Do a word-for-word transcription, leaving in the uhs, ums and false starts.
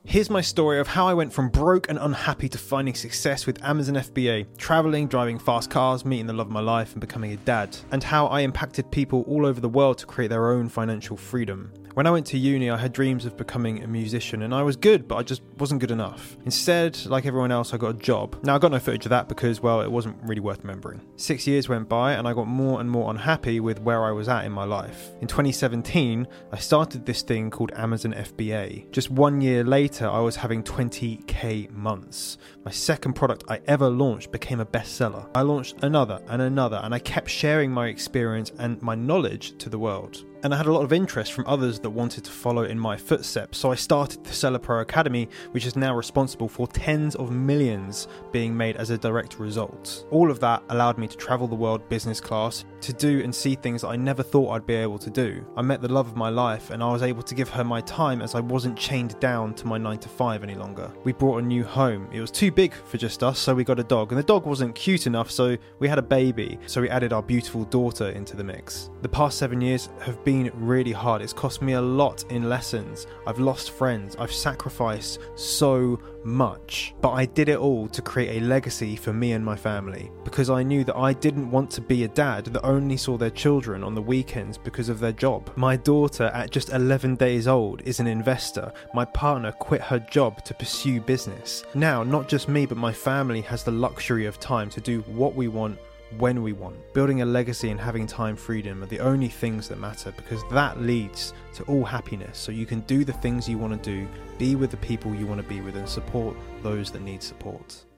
Here's my story of how I went from broke and unhappy to finding success with Amazon F B A, traveling, driving fast cars, meeting the love of my life and becoming a dad, and how I impacted people all over the world to create their own financial freedom. When I went to uni, I had dreams of becoming a musician, and I was good, but I just wasn't good enough. Instead, like everyone else, I got a job. Now, I got no footage of that because, well, it wasn't really worth remembering. Six years went by, and I got more and more unhappy with where I was at in my life. In twenty seventeen, I started this thing called Amazon F B A. Just one year later, I was having twenty K months. My second product I ever launched became a bestseller. I launched another and another, and I kept sharing my experience and my knowledge to the world. And I had a lot of interest from others that wanted to follow in my footsteps, so I started the Seller Pro Academy, which is now responsible for tens of millions being made as a direct result. All of that allowed me to travel the world business class, to do and see things that I never thought I'd be able to do. I met the love of my life, and I was able to give her my time as I wasn't chained down to my nine to five any longer. We brought a new home. It was too big for just us, so we got a dog, and the dog wasn't cute enough, so we had a baby, so we added our beautiful daughter into the mix. The past seven years have been been really hard. It's cost me a lot in lessons. I've lost friends. I've sacrificed so much. But I did it all to create a legacy for me and my family, because I knew that I didn't want to be a dad that only saw their children on the weekends because of their job. My daughter, at just eleven days old, is an investor. My partner quit her job to pursue business. Now, not just me, but my family has the luxury of time to do what we want when we want. Building a legacy and having time freedom are the only things that matter, because that leads to all happiness. So you can do the things you want to do, be with the people you want to be with, and support those that need support.